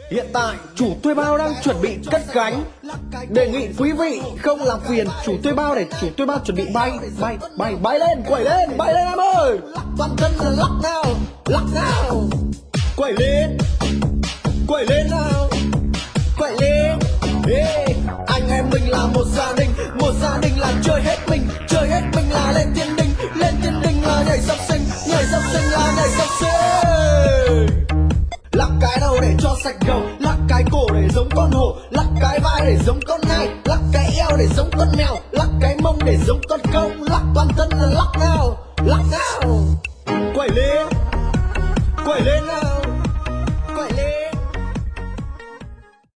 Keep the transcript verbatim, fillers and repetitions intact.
Hiện tại chủ thuê bao đang chuẩn bị cất cánh. Đề nghị quý vị không làm phiền chủ thuê bao để chủ thuê bao chuẩn bị bay bay bay bay lên, quẩy lên, bay lên em ơi. Toàn thân là lắc nào, lắc nào, quẩy lên, quẩy lên nào, quẩy lên. Hey, anh em mình là một gia đình, một gia đình là chơi hết mình, chơi hết mình là lên thiên đình, lên thiên đình là nhảy sắp sinh, nhảy sắp sinh là nhảy sắp sinh. Lắc cái đầu để cho sạch gầu, lắc cái cổ để giống con hổ, lắc cái vai để giống con nai, lắc cái eo để giống con mèo, lắc cái mông để giống con công, lắc toàn thân là lắc nào, lắc nào, quẩy lên,